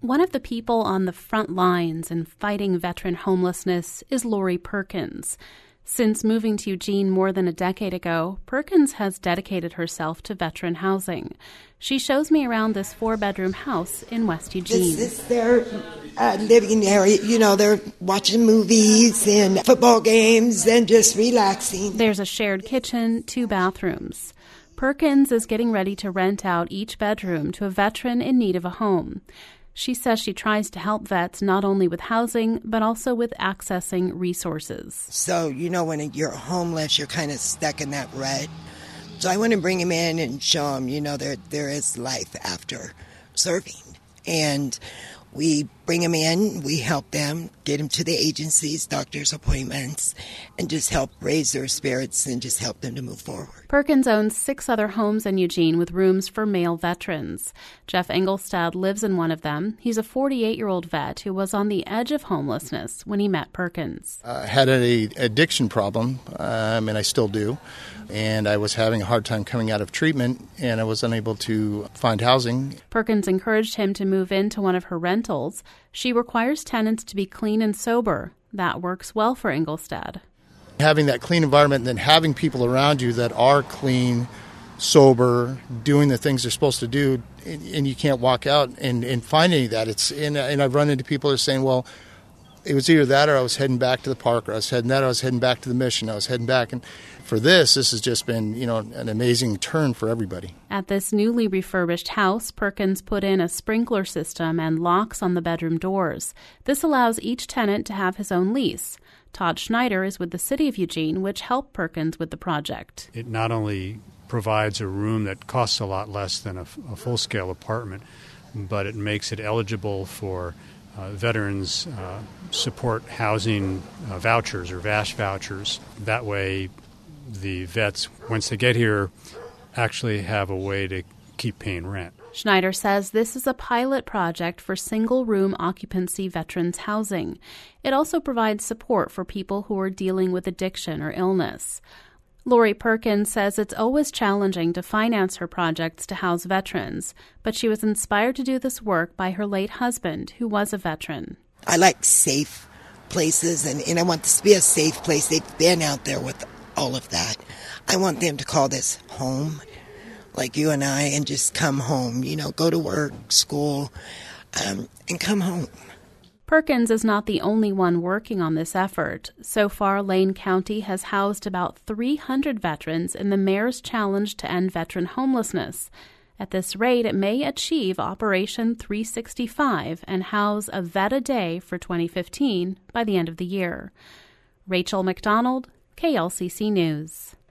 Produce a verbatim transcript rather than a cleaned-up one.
One of the people on the front lines in fighting veteran homelessness is Lori Perkins. Since moving to Eugene more than a decade ago, Perkins has dedicated herself to veteran housing. She shows me around this four-bedroom house in West Eugene. This is their uh, living area. You know, they're watching movies and football games and just relaxing. There's a shared kitchen, two bathrooms. Perkins is getting ready to rent out each bedroom to a veteran in need of a home. She says she tries to help vets not only with housing, but also with accessing resources. So, you know, when you're homeless, you're kind of stuck in that rut. So I want to bring them in and show them, you know, there there is life after serving. And we bring them in, we help them, get them to the agencies, doctor's appointments, and just help raise their spirits and just help them to move forward. Perkins owns six other homes in Eugene with rooms for male veterans. Jeff Engelstad lives in one of them. He's a forty-eight-year-old vet who was on the edge of homelessness when he met Perkins. I had an addiction problem, um, and I still do. And I was having a hard time coming out of treatment, and I was unable to find housing. Perkins encouraged him to move into one of her rentals. She requires tenants to be clean and sober. That works well for Engelstad. Having that clean environment and then having people around you that are clean, sober, doing the things they're supposed to do, and, and you can't walk out and, and find any of that. It's and, and I've run into people that are saying, well, it was either that or I was heading back to the park, or I was heading that or I was heading back to the mission. I was heading back. And for this, this has just been, you know, an amazing turn for everybody. At this newly refurbished house, Perkins put in a sprinkler system and locks on the bedroom doors. This allows each tenant to have his own lease. Todd Schneider is with the City of Eugene, which helped Perkins with the project. It not only provides a room that costs a lot less than a, a full-scale apartment, but it makes it eligible for Uh, veterans uh, support housing uh, vouchers or V A S H vouchers. That way, the vets, once they get here, actually have a way to keep paying rent. Schneider says this is a pilot project for single-room occupancy veterans housing. It also provides support for people who are dealing with addiction or illness. Lori Perkins says it's always challenging to finance her projects to house veterans, but she was inspired to do this work by her late husband, who was a veteran. I like safe places, and, and I want this to be a safe place. They've been out there with all of that. I want them to call this home, like you and I, and just come home, you know, go to work, school, um, and come home. Perkins is not the only one working on this effort. So far, Lane County has housed about three hundred veterans in the Mayor's Challenge to End Veteran Homelessness. At this rate, it may achieve Operation three sixty-five and house a vet a day for twenty fifteen by the end of the year. Rachel McDonald, K L C C News.